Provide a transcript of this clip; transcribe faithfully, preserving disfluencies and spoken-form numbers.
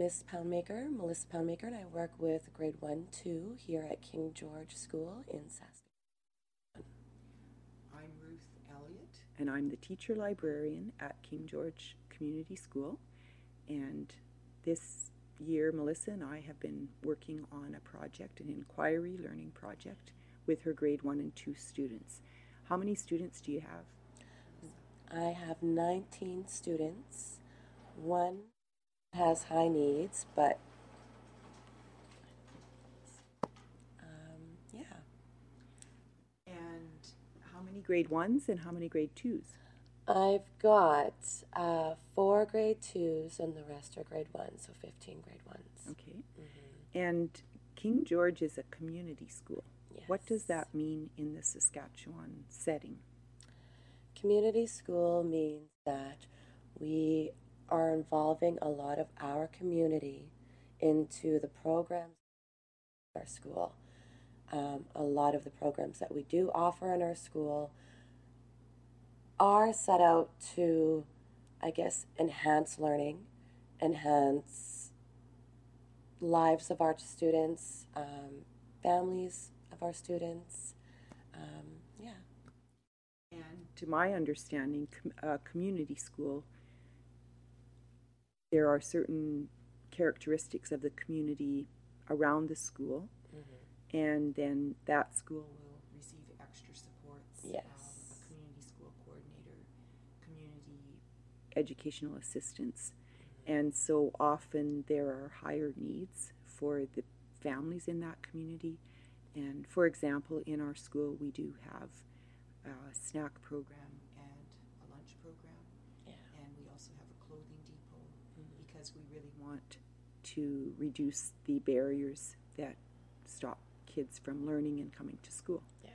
is Poundmaker, Melissa Poundmaker, and I work with grade one, two here at King George School in Saskatoon. I'm Ruth Elliott. And I'm the teacher librarian at King George Community School. And this year, Melissa and I have been working on a project, an inquiry learning project, with her grade one and two students. How many students do you have? I have nineteen students. One has high needs, but um, yeah. And how many grade ones and how many grade twos? I've got uh, four grade twos and the rest are grade ones, so fifteen grade ones. Okay. Mm-hmm. And King George is a community school. Yes. What does that mean in the Saskatchewan setting? Community school means that we are involving a lot of our community into the programs in our school. Um, a lot of the programs that we do offer in our school are set out to, I guess, enhance learning, enhance lives of our students, um, families of our students. Um, yeah. And to my understanding, com- uh, community school, there are certain characteristics of the community around the school, Mm-hmm. and then that school Will receive extra supports. Yes. Um, a community school coordinator, community educational assistance. And so often there are higher needs for the families in that community. And for example, in our school, we do have a snack program. and a lunch program. Yeah. And we also have a clothing depot Mm-hmm. because we really Want to reduce the barriers that stop kids from learning and coming to school. Yeah.